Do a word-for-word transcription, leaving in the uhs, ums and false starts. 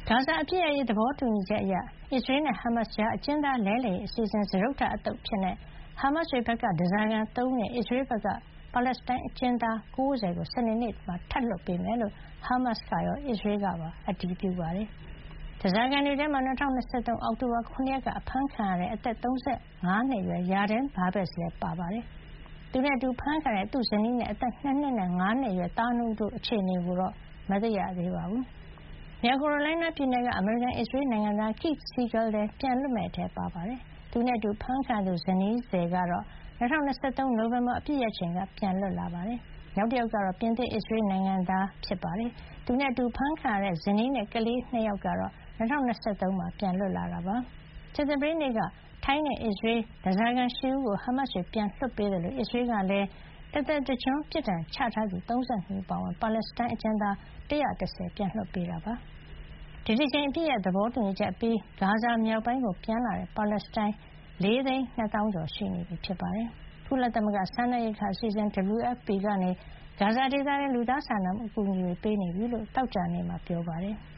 ဂါဇာအပစ်ရပ်ရေးသဘောတူညီချက်အရအစ္စရေးနဲ့ဟာမတ်စ်ကြားအကျဉ်းသားလဲလှယ်ရေးအစီအစဉ်စတုတ္ထအသုတ်အဖြစ်ဟာမတ်စ်တွေဘက်ကဓားစာခံသုံးဦးနဲ့အစ္စရေးဘက်ကပါလက်စတိုင်းအကျဉ်းသား၉၀ကိုစနေနေ့မှာထပ်လွှတ်ပေးမယ်လို့ဟာမတ်စ်ကရောအစ္စရေးကပါအတည်ပြုပါတယ်။ဓားစာခံတွေထဲမှာ၂၀၂၃အောက်တိုဘာ၇ရက်ကအဖမ်းခံရတဲ့အသက်၃၅နှစ်အရွယ်ယာဒန်ဘာဘက်စ်လည်းပါပါတယ်။သူနဲ့အတူဖမ်းခံရတဲ့သူ့ဇနီးနဲ့အသက်၂နှစ်နဲ့၅နှစ်အရွယ်သားနှစ်ဦးတို့အခြေအနေကိုတော့မသိရသေးပါဘူး။မြောက်ကယ်ရိုလိုင်းနားပြည်နယ်ကအမေရိကန်-အစ္စရေးနိုင်ငံသား Keith Siegel လည်းပြန်လွတ်မယ့်အထဲပါပါတယ်။သူနဲ့အတူဖမ်းခံရသူဇနီးသည်ကတော့၂၀၂၃နိုဝင်ဘာအပစ်ရပ်ချိန်ကပြန်လွတ်လာပါတယ်။နောက်တယောက်ကတော့ပြင်သစ်-အစ္စရေးနိုင်ငံသားဖြစ်ပါတယ်။သူနဲ့အတူဖမ်းခံရတဲ့ဇနီးနဲ့ကလေးနှစ်ယောက်ကတော့၂၀၂၃မှာပြန်လွတ်လာတာပါ။ကြာသပတေးနေ့ကထိုင်းနဲ့အစ္စရေးဓားစာခံ၈ဦးကိုဟာမတ်စ်တွေပြန်လွှတ်ပေးသလိုအစ္စရေးကလည်းတသက်တကျွန်းပြစ်ဒဏ်ချထားသူ၃၂ဦးအပါအဝင်ပါလက်စတိုင်းအကျဉ်းသား၁၁၀ပြန်လွှတ်ပေးတာပါ။ဒီတစ်ကြိမ်အပစ်ရပ်သဘောတူညီချက်အပြီးဂါဇာမြောက်ပိုင်းကိုပြန်လာတဲ့ပါလက်စတိုင်းလေးသိန်းနှစ်သောင်းကျော်ရှိနေပြီဖြစ်ပါတယ်။ကုလသမဂ္ဂစားနပ်ရိက္ခာအစီအစဉ် ဒဘလယူ အက်ဖ် ပီ ကနေဂါဇာဒေသထဲလူသားစာနာမှုအကူအညီတွေပေးနေပြီလို့သောကြာနေ့မှာပြောပါတယ်။